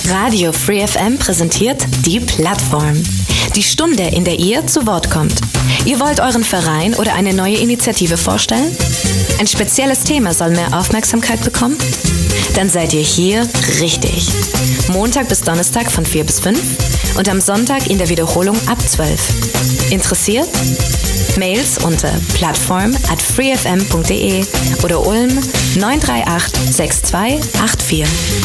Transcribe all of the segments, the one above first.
Radio Free FM präsentiert die Plattform. Die Stunde, in der ihr zu Wort kommt. Ihr wollt euren Verein oder eine neue Initiative vorstellen? Ein spezielles Thema soll mehr Aufmerksamkeit bekommen? Dann seid ihr hier richtig. Montag bis Donnerstag von 4 bis 5 und am Sonntag in der Wiederholung ab 12. Interessiert? Mails unter plattform@freefm.de oder Ulm 938 6284.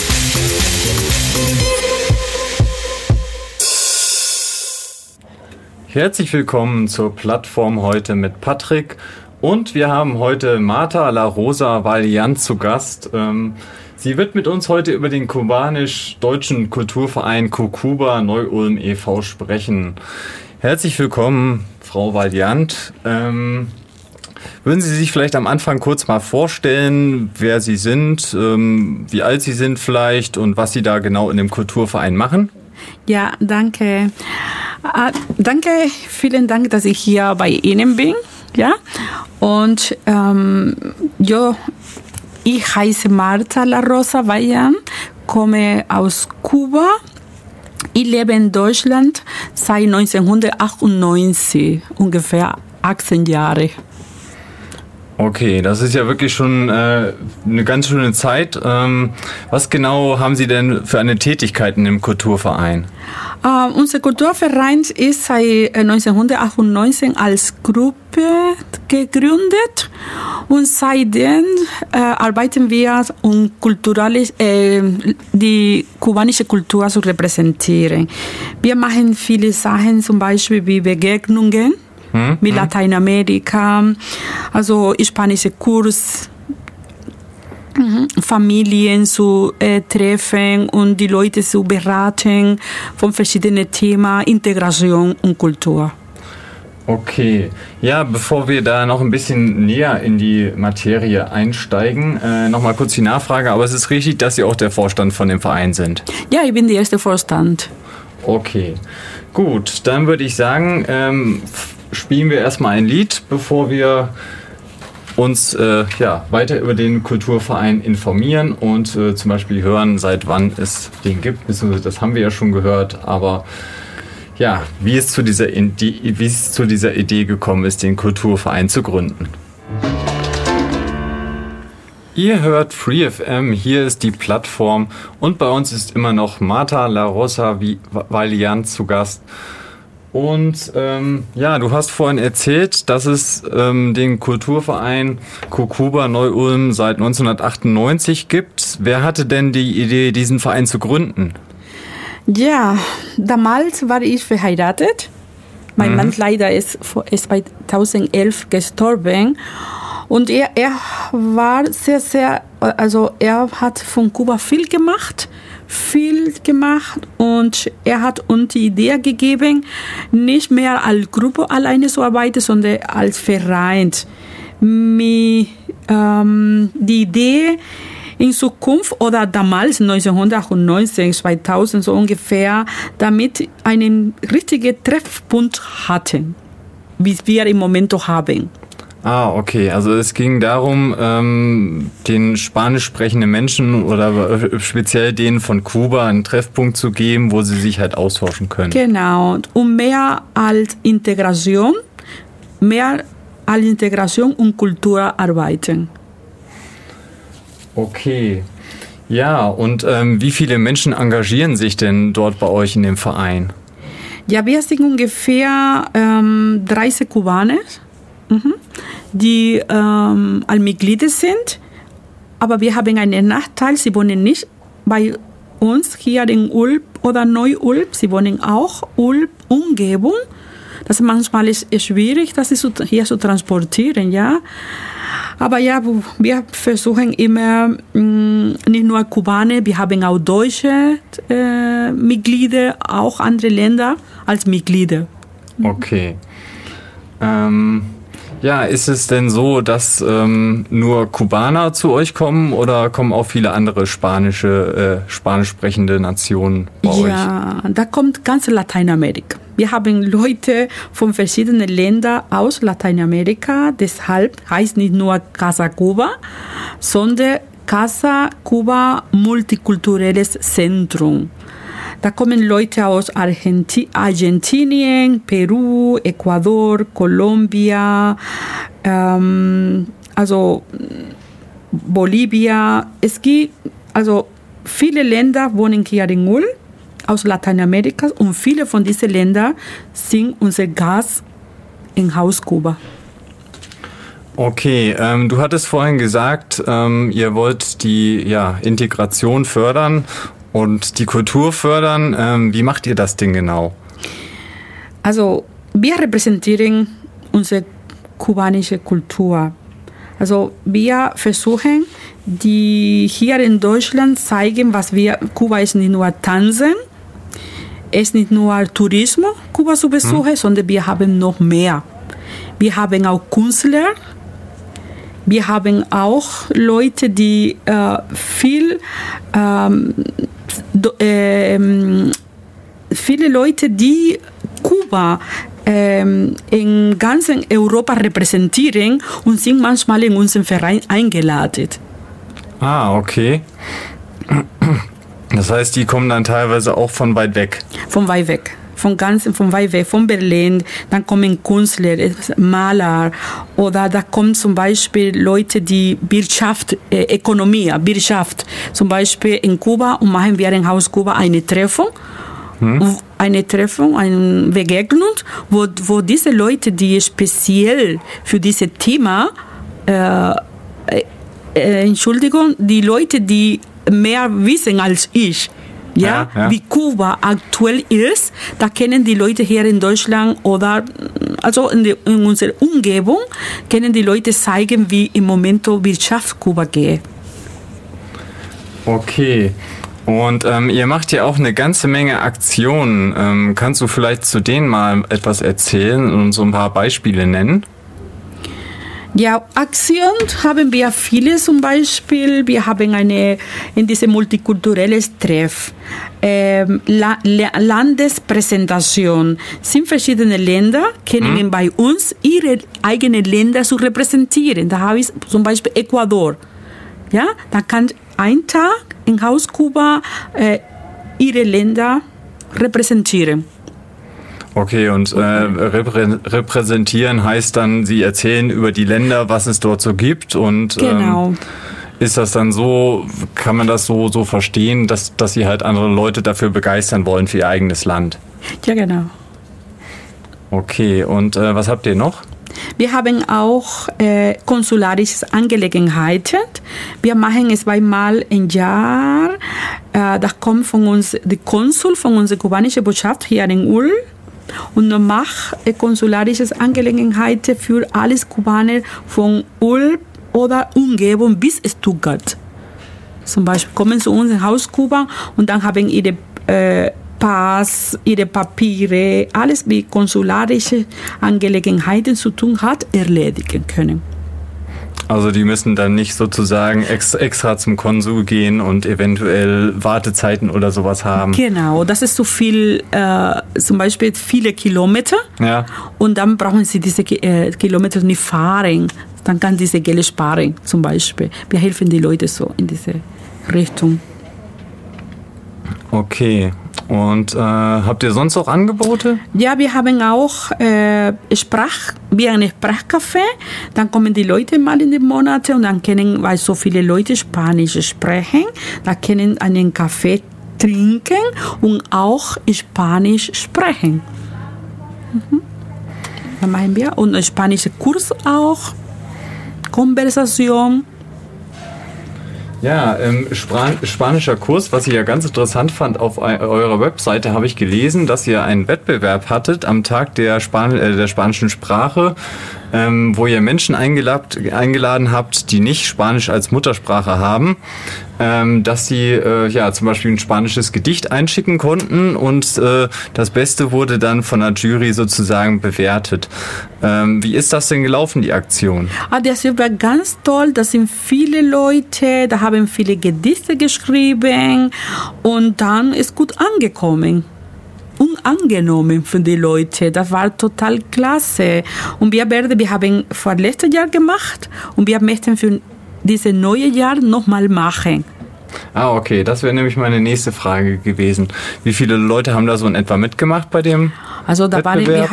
Herzlich willkommen zur Plattform heute mit Patrick und wir haben heute Marta La Rosa Valiant zu Gast. Sie wird mit uns heute über den kubanisch-deutschen Kulturverein Cucuba Neu-Ulm e.V. sprechen. Herzlich willkommen, Frau Valiant. Würden Sie sich vielleicht am Anfang kurz mal vorstellen, wer Sie sind, wie alt Sie sind vielleicht und was Sie da genau in dem Kulturverein machen? Ja, danke. Vielen Dank, dass ich hier bei Ihnen bin. Ja? Und ich heiße Marta La Rosa Valiant, komme aus Kuba. Ich lebe in Deutschland seit 1998, ungefähr 18 Jahre. Okay, das ist ja wirklich schon eine ganz schöne Zeit. Was genau haben Sie denn für eine Tätigkeit in dem Kulturverein? Unser Kulturverein ist seit 1998 als Gruppe gegründet und seitdem arbeiten wir, um die kubanische Kultur zu repräsentieren. Wir machen viele Sachen, zum Beispiel wie Begegnungen mit Lateinamerika, also spanische Kurs, Familien zu treffen und die Leute zu beraten von verschiedenen Themen, Integration und Kultur. Okay, ja, bevor wir da noch ein bisschen näher in die Materie einsteigen, nochmal kurz die Nachfrage, aber es ist richtig, dass Sie auch der Vorstand von dem Verein sind? Ja, ich bin der erste Vorstand. Okay, gut, dann würde ich sagen, spielen wir erstmal ein Lied, bevor wir uns weiter über den Kulturverein informieren und zum Beispiel hören, seit wann es den gibt, beziehungsweise das haben wir ja schon gehört, aber ja, wie es zu dieser Idee gekommen ist, den Kulturverein zu gründen. Ihr hört Free FM, hier ist die Plattform und bei uns ist immer noch Marta La Rosa Valiant zu Gast. Und du hast vorhin erzählt, dass es den Kulturverein Cucuba Neu-Ulm seit 1998 gibt. Wer hatte denn die Idee, diesen Verein zu gründen? Ja, damals war ich verheiratet. Mein Mann leider ist 2011 gestorben. Und er war er hat von Kuba viel gemacht und er hat uns die Idee gegeben, nicht mehr als Gruppe alleine zu arbeiten, sondern als Verein. Die Idee in Zukunft oder damals 1998, 2000 so ungefähr, damit einen richtigen Treffpunkt hatten, wie wir im Moment haben. Ah, okay. Also es ging darum, den spanisch sprechenden Menschen oder speziell denen von Kuba einen Treffpunkt zu geben, wo sie sich halt austauschen können. Genau. Und mehr als Integration und Kultur arbeiten. Okay. Ja, und wie viele Menschen engagieren sich denn dort bei euch in dem Verein? Ja, wir sind ungefähr 30 Kubaner. Die Mitglieder sind, aber wir haben einen Nachteil, sie wohnen nicht bei uns hier in Ulm oder Neu-Ulm, sie wohnen auch Ulm-Umgebung. Das manchmal ist schwierig, das hier zu transportieren, ja. Aber ja, wir versuchen immer, nicht nur Kubaner, wir haben auch deutsche Mitglieder, auch andere Länder als Mitglieder. Okay. Ja, ist es denn so, dass nur Kubaner zu euch kommen oder kommen auch viele andere spanisch sprechende Nationen bei euch? Ja, da kommt ganz Lateinamerika. Wir haben Leute von verschiedenen Ländern aus Lateinamerika, deshalb heißt nicht nur Casa Cuba, sondern Casa Cuba Multikulturelles Zentrum. Da kommen Leute aus Argentinien, Peru, Ecuador, Kolumbien, also Bolivia. Es gibt also viele Länder wohnen hier in Ulm aus Lateinamerika und viele von diesen Ländern sind unser Gast im Haus Kuba. Okay, du hattest vorhin gesagt, ihr wollt die Integration fördern und die Kultur fördern. Wie macht ihr das denn genau? Also wir repräsentieren unsere kubanische Kultur. Also wir versuchen, die hier in Deutschland zeigen, Kuba ist nicht nur Tanzen, es ist nicht nur Tourismus, Kuba zu besuchen, sondern wir haben noch mehr. Wir haben auch Künstler, wir haben auch Leute, die viele Leute, die Kuba in ganzen Europa repräsentieren und sind manchmal in unseren Verein eingeladen. Ah, okay. Das heißt, die kommen dann teilweise auch von weit weg? Von weit weg. Von weit weg, von Berlin. Dann kommen Künstler, Maler oder da kommen zum Beispiel Leute, die Wirtschaft. Zum Beispiel in Kuba und machen wir in Haus Kuba eine Treffung. Eine Begegnung, wo diese Leute, die speziell für dieses Thema, die Leute, die mehr wissen als ich, wie Kuba aktuell ist, da kennen die Leute hier in Deutschland oder also in unserer Umgebung, können die Leute zeigen, wie im Moment Wirtschaft Kuba geht. Okay. Und ihr macht ja auch eine ganze Menge Aktionen. Kannst du vielleicht zu denen mal etwas erzählen und so ein paar Beispiele nennen? Ja, Aktionen haben wir viele, zum Beispiel. Wir haben in diesem multikulturelles Treff, Landespräsentation. Sind verschiedene Länder, können bei uns ihre eigenen Länder zu repräsentieren. Da habe ich zum Beispiel Ecuador. Ja, da kann ein Tag in Haus Kuba ihre Länder repräsentieren. Okay, und repräsentieren heißt dann, Sie erzählen über die Länder, was es dort so gibt und genau. Ist das dann so, kann man das so verstehen, dass Sie halt andere Leute dafür begeistern wollen für Ihr eigenes Land? Ja, genau. Okay, und was habt ihr noch? Wir haben auch konsularische Angelegenheiten. Wir machen es zweimal im Jahr. Da kommt von uns der Konsul von unserer kubanischen Botschaft hier in Ulm und macht konsularische Angelegenheiten für alles Kubaner von Ulm oder Umgebung bis Stuttgart. Zum Beispiel kommen zu uns in Haus Kuba und dann haben ihre Pass, ihre Papiere, alles wie konsularische Angelegenheiten zu tun hat, erledigen können. Also die müssen dann nicht sozusagen extra zum Konsul gehen und eventuell Wartezeiten oder sowas haben. Genau, das ist so viel, zum Beispiel viele Kilometer. Ja. Und dann brauchen sie diese Kilometer nicht fahren. Dann kann diese Geld sparen, zum Beispiel. Wir helfen die Leute so in diese Richtung. Okay. Und habt ihr sonst auch Angebote? Ja, wir haben auch ein Sprachcafé. Dann kommen die Leute mal in den Monaten und dann können, weil so viele Leute Spanisch sprechen, da können einen Kaffee trinken und auch Spanisch sprechen. Dann machen wir und ein spanischer Kurs auch, Konversation. Ja, spanischer Kurs, was ich ja ganz interessant fand, auf eurer Webseite habe ich gelesen, dass ihr einen Wettbewerb hattet am Tag der spanischen Sprache, wo ihr Menschen eingeladen habt, die nicht Spanisch als Muttersprache haben, dass sie zum Beispiel ein spanisches Gedicht einschicken konnten und das Beste wurde dann von der Jury sozusagen bewertet. Wie ist das denn gelaufen, die Aktion? Das war ganz toll, da sind viele Leute, da haben viele Gedichte geschrieben und dann ist gut angekommen. Unangenommen für die Leute. Das war total klasse. Und wir haben vor letztes Jahr gemacht und wir möchten für dieses neue Jahr nochmal machen. Ah, okay, das wäre nämlich meine nächste Frage gewesen. Wie viele Leute haben da so in etwa mitgemacht bei dem Also da Wettbewerb?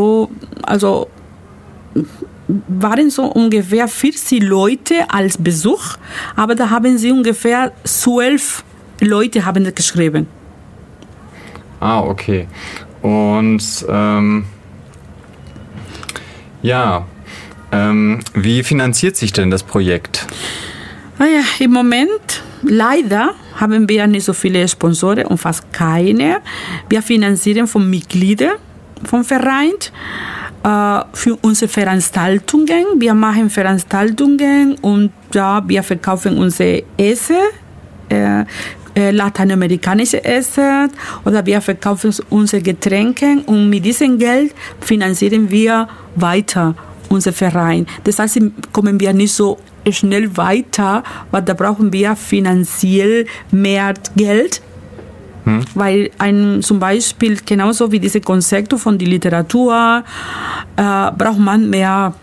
waren so ungefähr 40 Leute als Besuch, aber da haben sie ungefähr 12 Leute haben das geschrieben. Ah, okay. Und wie finanziert sich denn das Projekt? Naja, im Moment leider haben wir nicht so viele Sponsoren und fast keine. Wir finanzieren von Mitgliedern vom Verein für unsere Veranstaltungen. Wir machen Veranstaltungen und wir verkaufen unser Essen, lateinamerikanische Essen, oder wir verkaufen unsere Getränke und mit diesem Geld finanzieren wir weiter unser Verein. Das heißt, kommen wir nicht so schnell weiter, weil da brauchen wir finanziell mehr Geld. Weil zum Beispiel genauso wie diese Konzepte von der Literatur braucht man mehr,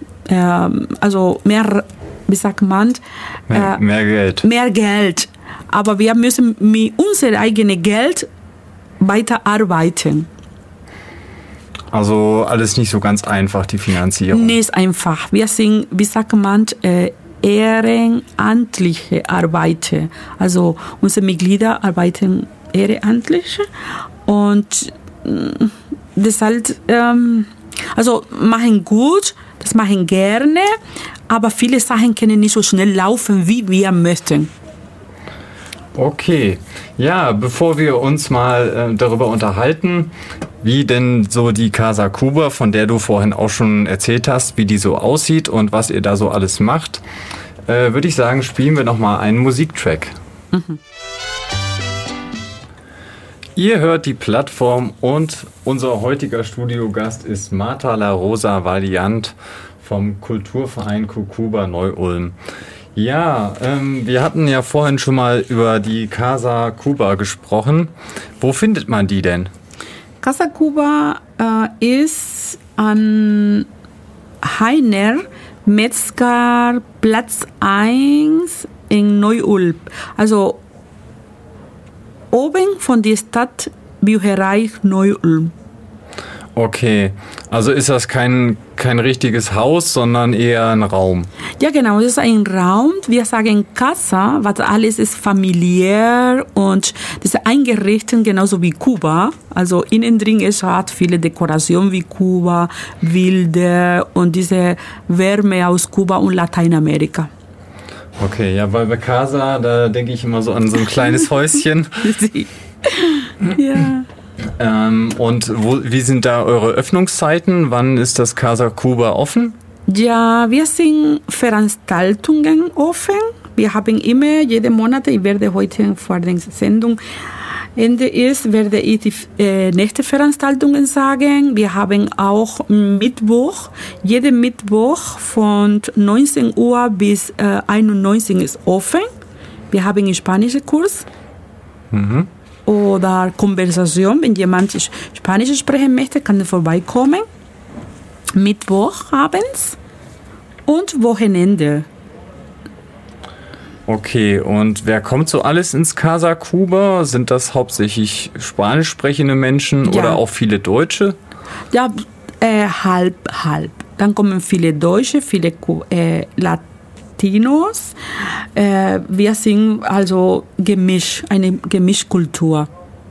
wie sagt man? Mehr Geld. Mehr Geld. Aber wir müssen mit unserem eigenen Geld weiterarbeiten. Also alles nicht so ganz einfach, die Finanzierung. Nicht einfach. Wir sind, wie sagt man, ehrenamtliche Arbeiter. Also unsere Mitglieder arbeiten ehrenamtlich und deshalb machen gut, das machen gerne, aber viele Sachen können nicht so schnell laufen, wie wir möchten. Okay, ja, bevor wir uns mal darüber unterhalten, wie denn so die Casa Cuba, von der du vorhin auch schon erzählt hast, wie die so aussieht und was ihr da so alles macht, würde ich sagen, spielen wir nochmal einen Musiktrack. Ihr hört die Plattform und unser heutiger Studiogast ist Marta La Rosa Valiant vom Kulturverein Cucuba Neu-Ulm. Ja, wir hatten ja vorhin schon mal über die Casa Cuba gesprochen. Wo findet man die denn? Casa Cuba ist an Heiner Metzger Platz 1 in Neu-Ulm. Also oben von der Stadtbücherei Neu-Ulm. Okay, also ist das kein richtiges Haus, sondern eher ein Raum? Ja, genau, es ist ein Raum. Wir sagen Casa, weil alles ist familiär und das ist eingerichtet genauso wie Kuba. Also innen drin es hat viele Dekorationen wie Kuba, Wilde und diese Wärme aus Kuba und Lateinamerika. Okay, ja, weil bei Casa, da denke ich immer so an so ein kleines Häuschen. Ja. Und wie sind da eure Öffnungszeiten? Wann ist das Casa Cuba offen? Ja, wir sind Veranstaltungen offen. Wir haben immer, jeden Monat, ich werde heute vor der Sendung Ende ist, werde ich die nächste Veranstaltungen sagen. Wir haben auch Mittwoch, jeden Mittwoch von 19 Uhr bis 91 ist offen. Wir haben einen spanischen Kurs. Oder Konversation, wenn jemand Spanisch sprechen möchte, kann er vorbeikommen. Mittwoch abends und Wochenende. Okay, und wer kommt so alles ins Casa Cuba? Sind das hauptsächlich spanisch sprechende Menschen oder auch viele Deutsche? Ja, halb. Dann kommen viele Deutsche, viele Latinos. Wir sind also eine Gemischkultur.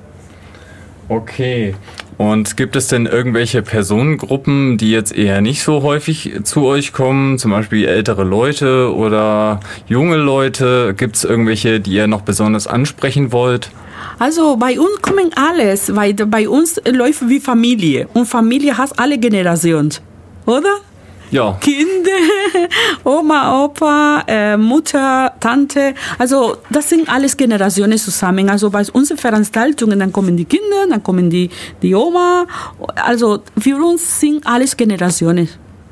Okay. Und gibt es denn irgendwelche Personengruppen, die jetzt eher nicht so häufig zu euch kommen? Zum Beispiel ältere Leute oder junge Leute? Gibt es irgendwelche, die ihr noch besonders ansprechen wollt? Also bei uns kommen alles, weil bei uns läuft wie Familie. Und Familie hat alle Generationen, oder? Ja. Kinder, Oma, Opa, Mutter, Tante. Also das sind alles Generationen zusammen. Also bei unseren Veranstaltungen, dann kommen die Kinder, dann kommen die Oma. Also für uns sind alles Generationen.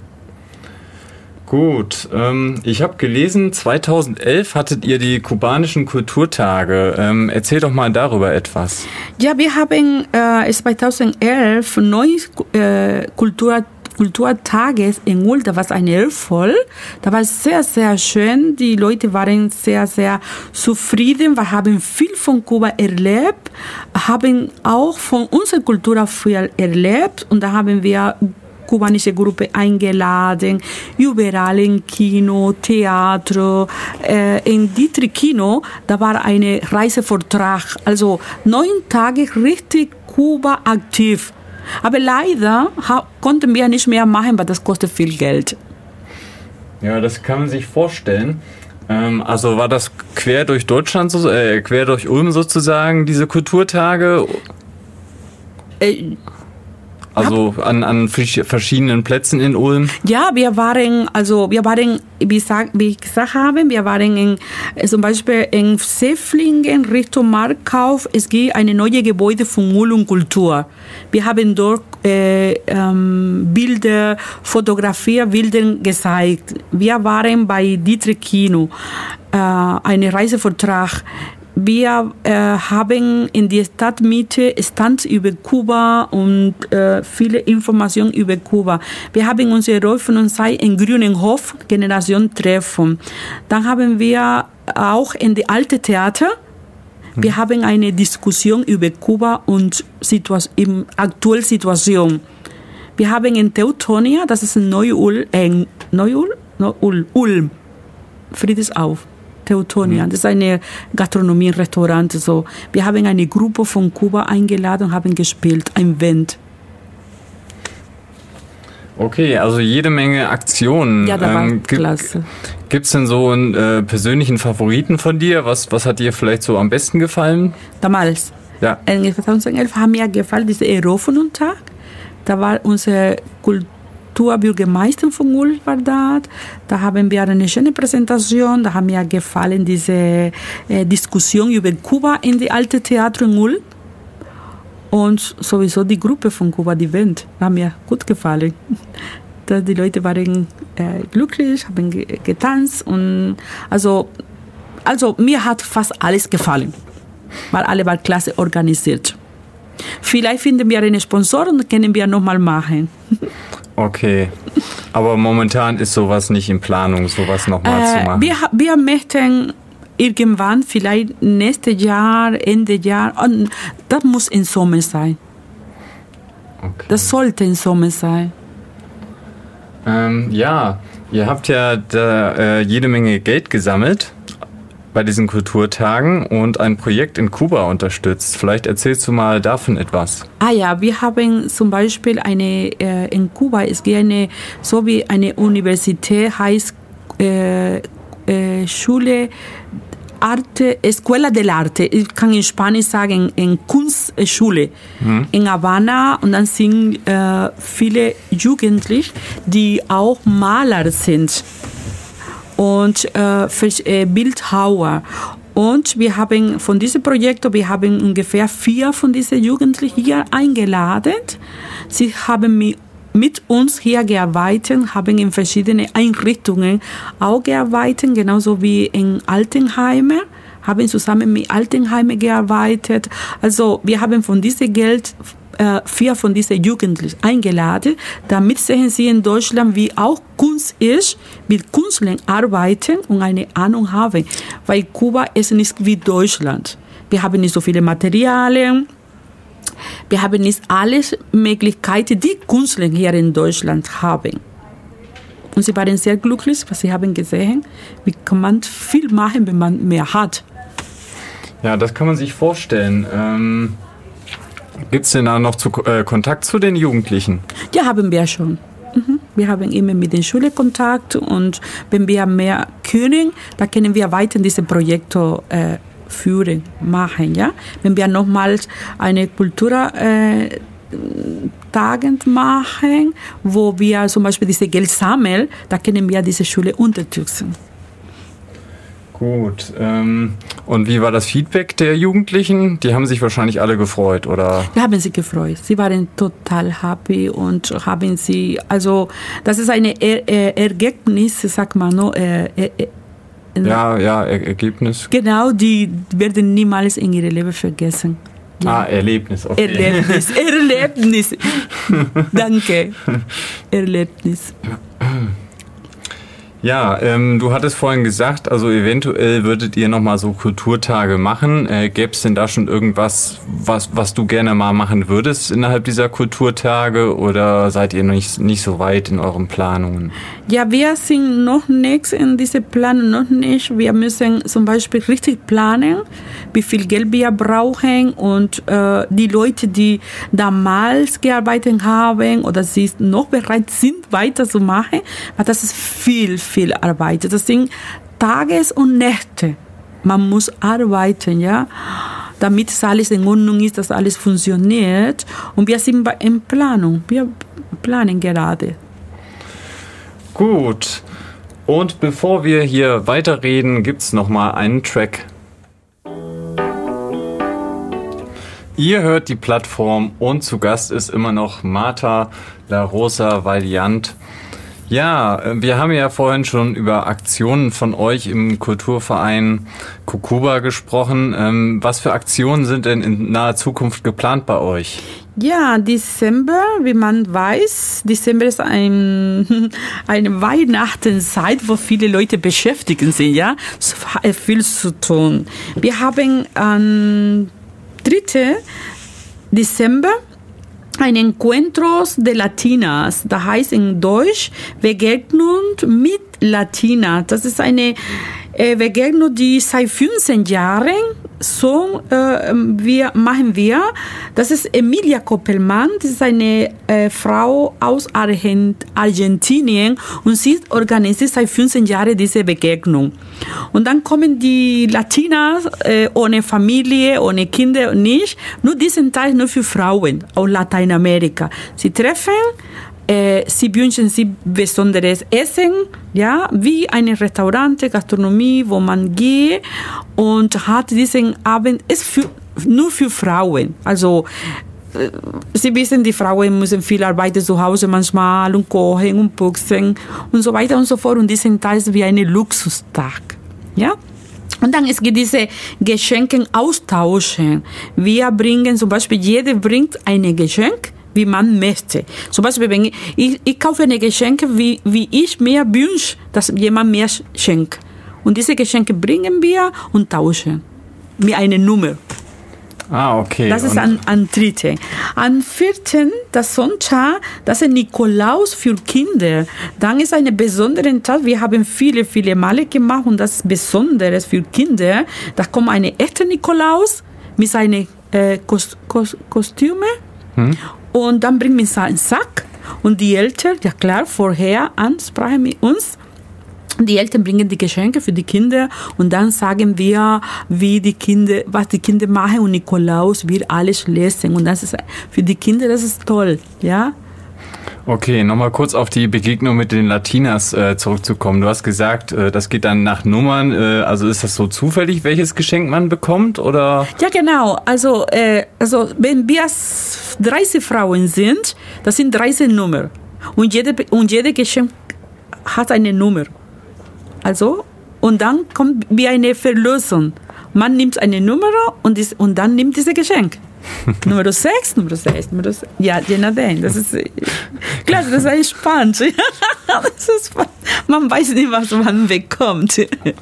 Gut, ich habe gelesen, 2011 hattet ihr die kubanischen Kulturtage. Erzähl doch mal darüber etwas. Ja, wir haben 2011 neue Kulturtage Kulturtages in Ulm, da war es ein Jahr voll. Da war es sehr, sehr schön. Die Leute waren sehr, sehr zufrieden. Wir haben viel von Kuba erlebt, haben auch von unserer Kultur auch viel erlebt. Und da haben wir kubanische Gruppe eingeladen, überall im Kino, Theater, in Dietrich Kino, da war ein Reisevortrag, also 9 Tage richtig Kuba aktiv. Aber leider konnten wir nicht mehr machen, weil das kostet viel Geld. Ja, das kann man sich vorstellen. Also war das quer durch Deutschland, quer durch Ulm sozusagen, diese Kulturtage? Also an verschiedenen Plätzen in Ulm? Ja, wir waren, wie ich gesagt habe, wir waren zum Beispiel in Seflingen Richtung Markkauf. Es gibt eine neue Gebäude von Ulm Kultur. Wir haben dort Bilder, Bilder gezeigt. Wir waren bei Dietrich Kino, einen Reisevortrag. Wir haben in der Stadtmitte Stands über Kuba und viele Informationen über Kuba. Wir haben unsere Rolf und Sei in Grünenhof Generation Treffen. Dann haben wir auch in die Alte Theater. Wir haben eine Diskussion über Kuba und aktuelle Situation. Wir haben in Teutonia, das ist in Ulm, Friedesauf. Teutonia, das ist eine Gastronomie, ein Restaurant. So. Wir haben eine Gruppe von Kuba eingeladen und haben gespielt, ein Band. Okay, also jede Menge Aktionen. Ja, das war klasse. Gibt es denn so einen persönlichen Favoriten von dir? Was hat dir vielleicht so am besten gefallen? Damals, ja. In 2011 hat mir gefallen dieser Eröffnungstag. Da war unser Kulturbürgermeister von Ulm war da. Da haben wir eine schöne Präsentation. Da hat mir gefallen diese Diskussion über Kuba in die Alte Theater in Ulm. Und sowieso die Gruppe von Kuba, die Band, hat mir gut gefallen. Die Leute waren glücklich, haben getanzt. Und also mir hat fast alles gefallen, weil alle waren klasse organisiert. Vielleicht finden wir einen Sponsor und können wir nochmal machen. Okay, aber momentan ist sowas nicht in Planung, sowas nochmal zu machen? Wir möchten irgendwann, vielleicht nächstes Jahr, Ende Jahr, und das muss im Sommer sein. Okay. Das sollte im Sommer sein. Ja, ihr habt ja da jede Menge Geld gesammelt bei diesen Kulturtagen und ein Projekt in Kuba unterstützt. Vielleicht erzählst du mal davon etwas. Ja, wir haben zum Beispiel in Kuba, es gibt eine Universität, heißt Schule Escuela del Arte, ich kann in Spanisch sagen, in Kunstschule in Havanna, und dann sind viele Jugendliche, die auch Maler sind und Bildhauer. Und wir haben von diesem Projekt, wir ungefähr 4 von diesen Jugendlichen hier eingeladen. Sie haben mit uns hier gearbeitet, haben in verschiedenen Einrichtungen auch gearbeitet, genauso wie in Altenheimen, haben zusammen mit Altenheimen gearbeitet. Also wir haben von diesem Geld 4 von diesen Jugendlichen eingeladen, damit sehen sie in Deutschland, wie auch Kunst ist, mit Künstlern arbeiten und eine Ahnung haben. Weil Kuba ist nicht wie Deutschland. Wir haben nicht so viele Materialien. Wir haben nicht alle Möglichkeiten, die Künstler hier in Deutschland haben. Und sie waren sehr glücklich, was sie haben gesehen. Wie kann man viel machen, wenn man mehr hat? Ja, das kann man sich vorstellen. Gibt es denn da noch Kontakt zu den Jugendlichen? Ja, haben wir schon. Wir haben immer mit den Schulen Kontakt, und wenn wir mehr können, dann können wir weiter diese Projekte führen, machen, ja. Wenn wir nochmals eine Kulturtagend machen, wo wir zum Beispiel diese Geld sammeln, da können wir diese Schule unterstützen. Gut. Und wie war das Feedback der Jugendlichen? Die haben sich wahrscheinlich alle gefreut, oder? Wir haben sie gefreut. Sie waren total happy und haben sie, also das ist ein Ergebnis, sag mal, no, Ergebnis. Genau, die werden niemals in ihrem Leben vergessen. Ja. Erlebnis, okay. Erlebnis. Danke. Erlebnis. Ja, du hattest vorhin gesagt, also eventuell würdet ihr nochmal so Kulturtage machen. Gäbe es denn da schon irgendwas, was du gerne mal machen würdest innerhalb dieser Kulturtage oder seid ihr nicht so weit in euren Planungen? Ja, wir sind noch nichts in diese Planung, noch nicht. Wir müssen zum Beispiel richtig planen, wie viel Geld wir brauchen und die Leute, die damals gearbeitet haben oder sie noch bereit sind, weiterzumachen, weil das ist viel Arbeit. Das sind Tages und Nächte. Man muss arbeiten, ja, damit alles in Ordnung ist, dass alles funktioniert. Und wir sind in Planung. Wir planen gerade. Gut. Und bevor wir hier weiterreden, gibt es nochmal einen Track. Ihr hört die Plattform und zu Gast ist immer noch Marta La Rosa Valiant. Ja, wir haben ja vorhin schon über Aktionen von euch im Kulturverein Kukuba gesprochen. Was für Aktionen sind denn in naher Zukunft geplant bei euch? Ja, Dezember, wie man weiß, Dezember ist eine Weihnachtenzeit, wo viele Leute beschäftigt sind, ja, viel zu tun. Wir haben am 3. Dezember ein Encuentros de Latinas, das heißt in Deutsch Begegnung mit Latina. Das ist eine Begegnung, die seit 15 Jahren so machen wir. Das ist Emilia Koppelmann, das ist eine Frau aus Argentinien und sie organisiert seit 15 Jahren diese Begegnung. Und dann kommen die Latinas ohne Familie, ohne Kinder nicht. Nur diesen Teil nur für Frauen aus Lateinamerika. Sie treffen, sie wünschen sich besonderes Essen, ja, wie ein Restaurant, Gastronomie, wo man geht und hat diesen Abend, ist nur für Frauen. Also, Sie wissen, die Frauen müssen viel arbeiten zu Hause manchmal und kochen und putzen und so weiter und so fort. Und diesen Tag ist wie ein Luxustag, ja. Und dann es gibt diese Geschenke austauschen. Wir bringen zum Beispiel, jeder bringt ein Geschenk, wie man möchte. Zum Beispiel, wenn ich kaufe eine Geschenke, wie ich mir wünsche, dass jemand mir schenkt. Und diese Geschenke bringen wir und tauschen. Mit einer Nummer. Ah, okay. Das ist an 3. Am 4. das Sonntag, das ist Nikolaus für Kinder. Dann ist eine besondere Tag. Wir haben viele Male gemacht und das ist Besonderes für Kinder. Da kommt ein echter Nikolaus mit seinen Kostümen. Und dann bringen wir einen Sack und die Eltern, ja klar, vorher ansprachen mit uns. Die Eltern bringen die Geschenke für die Kinder und dann sagen wir, was die Kinder machen und Nikolaus wird alles lesen und das ist für die Kinder, das ist toll, ja. Okay, nochmal kurz auf die Begegnung mit den Latinas zurückzukommen. Du hast gesagt, das geht dann nach Nummern. Also ist das so zufällig, welches Geschenk man bekommt, oder? Ja, genau. Also wenn wir 30 Frauen sind, das sind 30 Nummern. Und jede Geschenk hat eine Nummer. Also, und dann kommt wie eine Verlosung. Man nimmt eine Nummer und dann nimmt dieses Geschenk. Nummer 6. Ja, je nachdem. Das ist, klar, das ist spannend. Man weiß nicht, was man bekommt.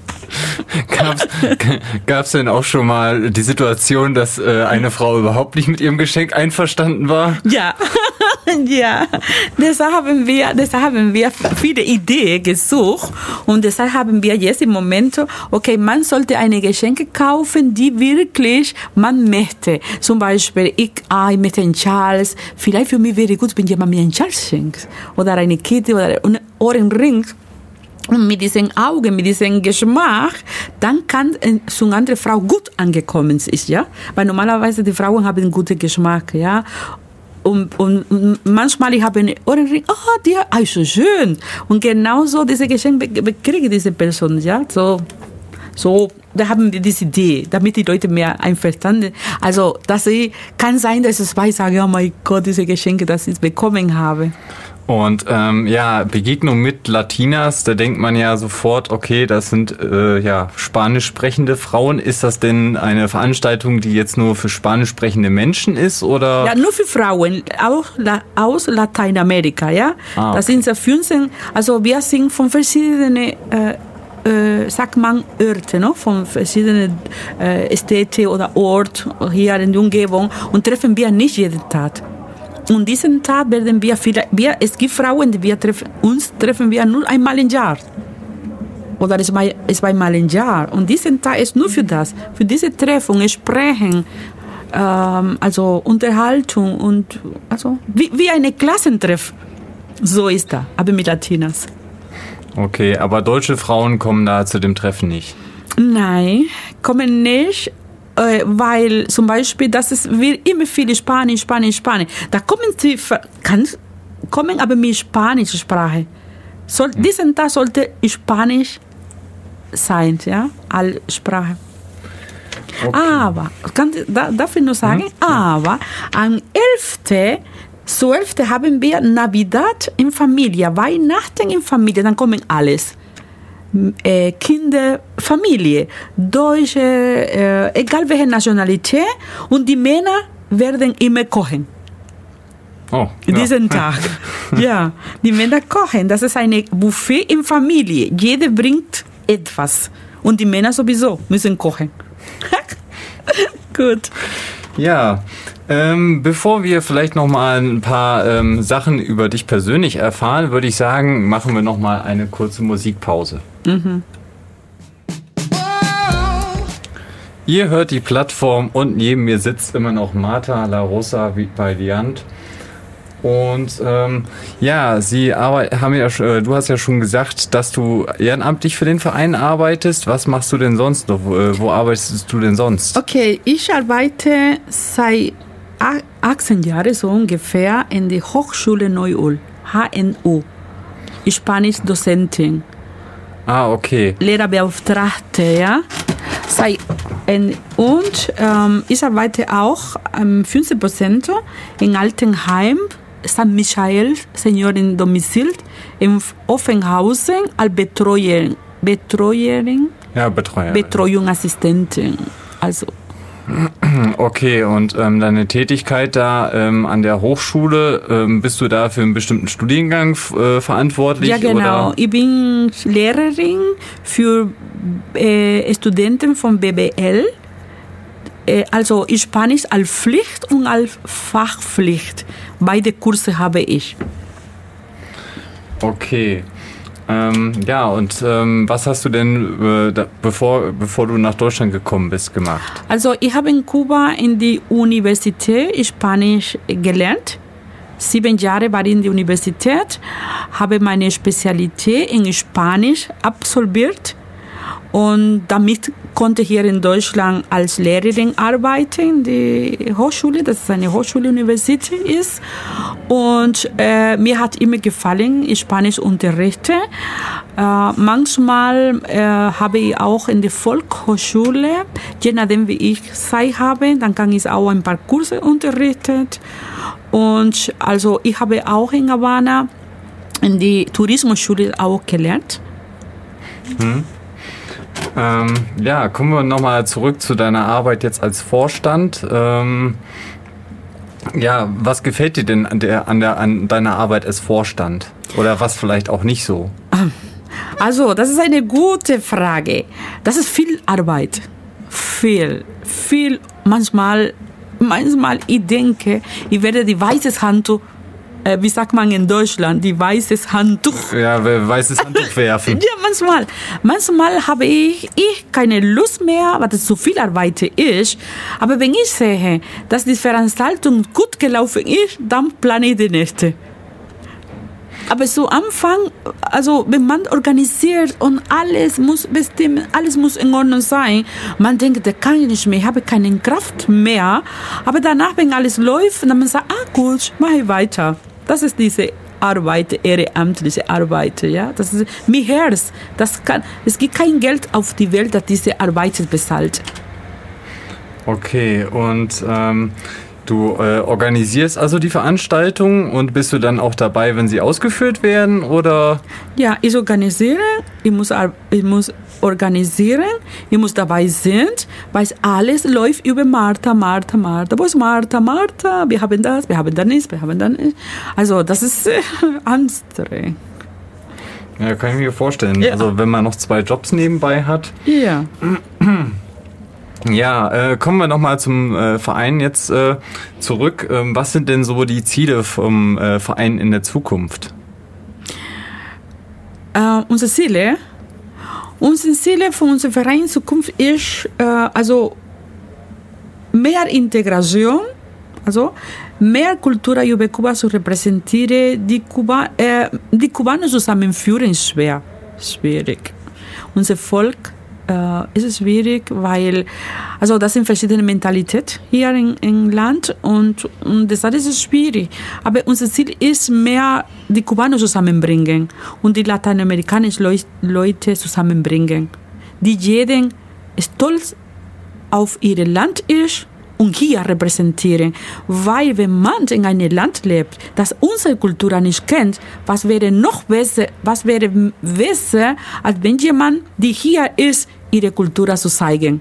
Gab's denn auch schon mal die Situation, dass eine Frau überhaupt nicht mit ihrem Geschenk einverstanden war? Ja. Ja, deshalb haben wir viele Ideen gesucht und deshalb haben wir jetzt im Moment, okay, man sollte eine Geschenke kaufen, die wirklich man möchte. Zum Beispiel, ich möchte einen Charles, vielleicht für mich wäre gut, wenn jemand mir einen Charles schenkt oder eine Kette oder einen Ohrenring. Und mit diesen Augen, mit diesem Geschmack, dann kann so eine andere Frau gut angekommen sein, ja? Weil normalerweise die Frauen haben einen guten Geschmack, ja? Und manchmal habe ich einen Ohrenring, ist so schön. Und genauso diese Geschenke kriege diese Person, ja, so, da haben wir diese Idee, damit die Leute mehr einverstanden. Also, kann sein, dass es zwei sagen, oh mein Gott, diese Geschenke, das ich bekommen habe. Und Begegnung mit Latinas, da denkt man ja sofort, okay, das sind spanisch sprechende Frauen. Ist das denn eine Veranstaltung, die jetzt nur für spanisch sprechende Menschen ist, oder? Ja, nur für Frauen, auch aus Lateinamerika, ja. Okay. Das sind 15, also wir sind von verschiedenen sagt man Orte, no? Von verschiedenen Städten oder Orten hier in der Umgebung und treffen wir nicht jeden Tag. Und diesen Tag werden es gibt Frauen, die treffen wir nur einmal im Jahr. Oder zweimal im Jahr. Und diesen Tag ist nur für das. Für diese Treffung, Sprechen, also Unterhaltung und also wie eine Klassentreff. So ist das, aber mit Latinas. Okay, aber deutsche Frauen kommen da zu dem Treffen nicht? Nein, kommen nicht. Weil zum Beispiel, wird immer viel Spanisch. Da kommen aber mit spanischer Sprache. Diesen Tag sollte Spanisch sein, ja, alle Sprache. Okay. Aber, darf ich nur sagen, aber am 11.12. haben wir Navidad in Familie, Weihnachten in Familie, dann kommen alles. Kinder, Familie, Deutsche, egal welche Nationalität, und die Männer werden immer kochen. Oh, Diesen Tag. Ja, die Männer kochen. Das ist ein Buffet in Familie. Jeder bringt etwas. Und die Männer sowieso müssen kochen. Gut. Ja, bevor wir vielleicht noch mal ein paar Sachen über dich persönlich erfahren, würde ich sagen, machen wir noch mal eine kurze Musikpause. Ihr hört die Plattform und neben mir sitzt immer noch Marta La Rosa Valiant. Und du hast ja schon gesagt, dass du ehrenamtlich für den Verein arbeitest. Was machst du denn sonst noch? Wo arbeitest du denn sonst? Okay, ich arbeite seit 18 Jahren so ungefähr in der Hochschule Neu-Ulm, HNU, Spanisch-Dozentin. Ah, okay. Lehrerbeauftragte, ja. Ich arbeite auch 15% in Altenheim, St. Michael, Senioren Domizil, in Offenhausen als Betreuungsassistentin. Also. Okay, und deine Tätigkeit da an der Hochschule, bist du da für einen bestimmten Studiengang verantwortlich? Ja, genau. Oder? Ich bin Lehrerin für Studenten von BBL. Also Spanisch als Pflicht und als Fachpflicht. Beide Kurse habe ich. Okay. Was hast du denn, bevor du nach Deutschland gekommen bist, gemacht? Also ich habe in Kuba in die Universität Spanisch gelernt. 7 Jahre war ich in der Universität, habe meine Spezialität in Spanisch absolviert und damit konnte ich hier in Deutschland als Lehrerin arbeiten, die Hochschule, das ist eine Hochschule-Universität ist. Und mir hat immer gefallen, Spanisch unterrichten. Manchmal habe ich auch in der Volkshochschule, je nachdem wie ich Zeit habe, dann kann ich auch ein paar Kurse unterrichten. Und also ich habe auch in Havana in die Tourismusschule auch gelernt. Kommen wir nochmal zurück zu deiner Arbeit jetzt als Vorstand. Was gefällt dir denn an deiner Arbeit als Vorstand? Oder was vielleicht auch nicht so? Also, das ist eine gute Frage. Das ist viel Arbeit. Viel. Manchmal ich denke, ich werde die weiße Handtuch, wie sagt man in Deutschland, die weißes Handtuch. Ja, weißes Handtuch werfen. Ja, manchmal habe ich keine Lust mehr, weil das so viel Arbeit ist. Aber wenn ich sehe, dass die Veranstaltung gut gelaufen ist, dann plane ich die nächste. Aber so am Anfang, also wenn man organisiert und alles muss bestimmen, alles muss in Ordnung sein, man denkt, das kann ich nicht mehr, ich habe keine Kraft mehr. Aber danach, wenn alles läuft, dann man sagt, gut, mache ich weiter. Das ist diese Arbeit, ehrenamtliche Arbeit, ja. Das ist mein Herz. Es gibt kein Geld auf die Welt, das diese Arbeit bezahlt. Okay, und Du organisierst also die Veranstaltungen und bist du dann auch dabei, wenn sie ausgeführt werden, oder? Ja, ich organisiere, ich muss organisieren, ich muss dabei sein, weil alles läuft über Martha. Wo ist Martha? Wir haben das nicht. Also das ist anstrengend. Ja, kann ich mir vorstellen. Ja. Also wenn man noch 2 Jobs nebenbei hat. Ja. Ja, kommen wir nochmal zum Verein jetzt zurück. Was sind denn so die Ziele vom Verein in der Zukunft? Unsere Ziele von unserem Verein in Zukunft ist also mehr Integration, also mehr Kultur über Kuba zu repräsentieren. Die Kubaner zusammenführen ist schwierig. Unser Volk ist schwierig, weil also das sind verschiedene Mentalitäten hier im Land und deshalb ist es schwierig. Aber unser Ziel ist mehr die Kubaner zusammenbringen und die lateinamerikanischen Leute zusammenbringen, die jeden stolz auf ihr Land ist und hier repräsentieren. Weil wenn man in einem Land lebt, das unsere Kultur nicht kennt, was wäre besser, als wenn jemand, die hier ist, ihre Kultur zu zeigen.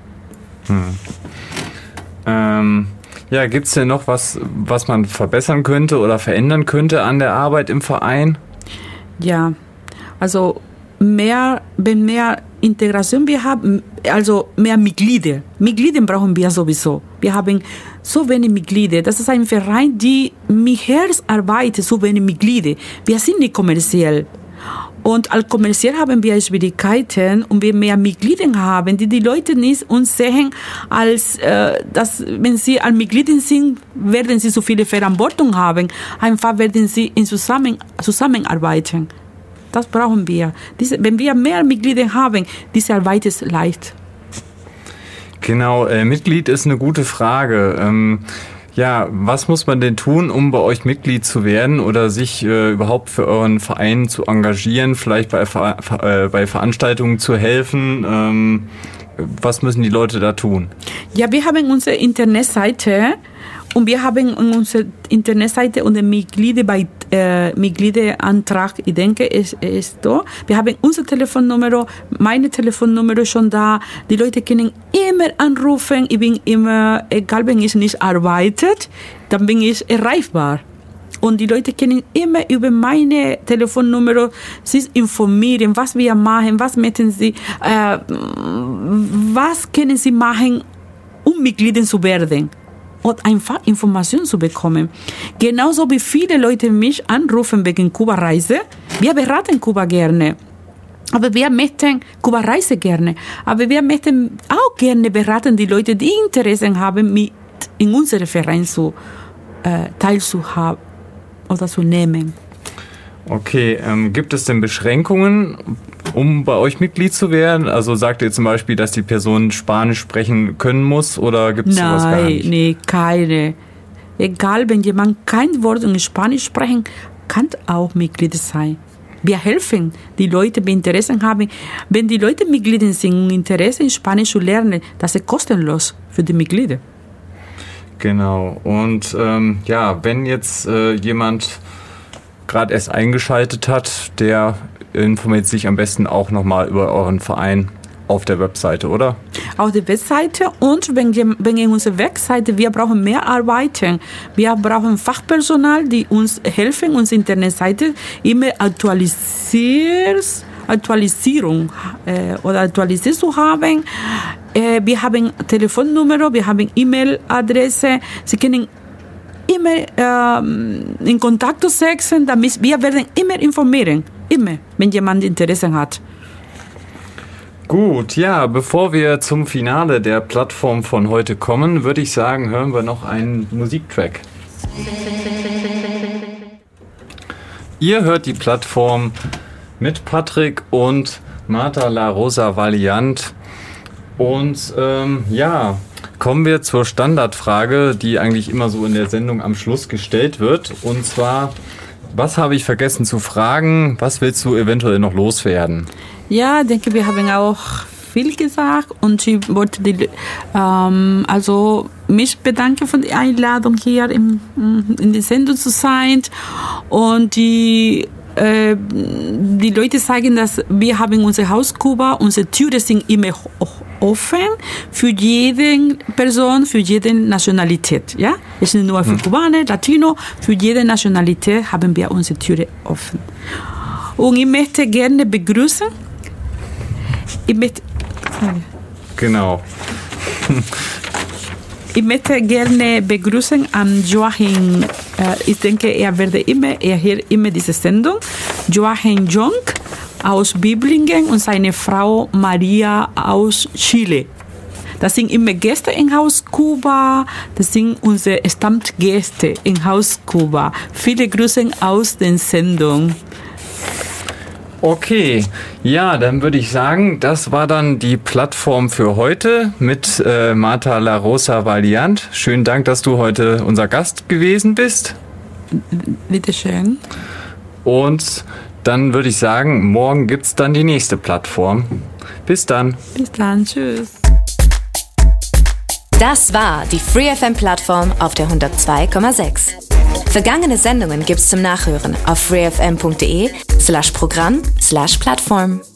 Ja, gibt es denn noch was man verbessern könnte oder verändern könnte an der Arbeit im Verein? Ja, also mehr Integration wir haben, also mehr Mitglieder. Mitglieder brauchen wir sowieso. Wir haben so wenig Mitglieder. Das ist ein Verein, die mit Herz arbeitet, so wenig Mitglieder. Wir sind nicht kommerziell. Und als kommerziell haben wir Schwierigkeiten und wir mehr Mitglieder haben, die Leute nicht uns sehen, als dass, wenn sie als Mitglieder sind, werden sie so viele Verantwortung haben. Einfach werden sie zusammenarbeiten. Das brauchen wir. Wenn wir mehr Mitglieder haben, diese Arbeit ist leicht. Genau, Mitglied ist eine gute Frage. Ja, was muss man denn tun, um bei euch Mitglied zu werden oder sich überhaupt für euren Verein zu engagieren, vielleicht bei Veranstaltungen zu helfen? Was müssen die Leute da tun? Ja, wir haben unsere Internetseite und wir haben unsere Internetseite und den Mitgliederantrag, ich denke, ist da. Wir haben unsere Telefonnummer, meine Telefonnummer ist schon da. Die Leute können immer anrufen. Ich bin immer, egal wenn ich nicht arbeite, dann bin ich erreichbar. Und die Leute können immer über meine Telefonnummer sich informieren, was wir machen, was möchten sie, was können sie machen, um Mitglied zu werden. Und einfach Informationen zu bekommen. Genauso wie viele Leute mich anrufen wegen Kuba-Reise. Wir beraten Kuba gerne. Aber wir möchten Kuba-Reise gerne. Aber wir möchten auch gerne beraten die Leute, die Interesse haben, mit in unserem Verein teilzuhaben oder zu nehmen. Okay, gibt es denn Beschränkungen, um bei euch Mitglied zu werden? Also sagt ihr zum Beispiel, dass die Person Spanisch sprechen können muss oder gibt es sowas gar nicht? Nein, keine. Egal, wenn jemand kein Wort in Spanisch sprechen, kann auch Mitglied sein. Wir helfen die Leute, die Interesse haben. Wenn die Leute Mitglieder sind und Interesse in Spanisch zu lernen, das ist kostenlos für die Mitglieder. Genau. Und wenn jetzt jemand gerade erst eingeschaltet hat, der informiert sich am besten auch nochmal über euren Verein auf der Webseite, oder? Auf der Webseite und wenn in unserer Webseite, wir brauchen mehr Arbeiten. Wir brauchen Fachpersonal, die uns helfen, unsere Internetseite immer aktualisiert zu haben. Wir haben Telefonnummer, wir haben E-Mail-Adresse. Sie können immer in Kontakt setzen, damit wir werden immer informieren, immer, wenn jemand Interesse hat. Gut, ja, bevor wir zum Finale der Plattform von heute kommen, würde ich sagen, hören wir noch einen Musiktrack. Ihr hört die Plattform mit Patrick und Marta La Rosa Valiant. Und kommen wir zur Standardfrage, die eigentlich immer so in der Sendung am Schluss gestellt wird. Und zwar, was habe ich vergessen zu fragen? Was willst du eventuell noch loswerden? Ja, ich denke, wir haben auch viel gesagt und sie wollte mich bedanken für die Einladung hier in der Sendung zu sein. Und die Leute sagen, dass wir haben unser Haus Kuba, unsere Türen sind immer offen für jede Person, für jede Nationalität. Ja? Es ist nicht nur für Kubaner, Latino, für jede Nationalität haben wir unsere Türen offen. Und ich möchte gerne begrüßen. Genau. Ich möchte gerne begrüßen an Joachim. Ich denke, er hört immer diese Sendung. Joachim Jong aus Biblingen und seine Frau Maria aus Chile. Das sind immer Gäste im Haus Kuba. Das sind unsere Stammgäste im Haus Kuba. Viele Grüße aus der Sendung. Okay, ja, dann würde ich sagen, das war dann die Plattform für heute mit Marta La Rosa Valiant. Schönen Dank, dass du heute unser Gast gewesen bist. Bitteschön. Und dann würde ich sagen, morgen gibt es dann die nächste Plattform. Bis dann. Bis dann, tschüss. Das war die FreeFM-Plattform auf der 102,6. Vergangene Sendungen gibt's zum Nachhören auf freefm.de/Programm/Plattform.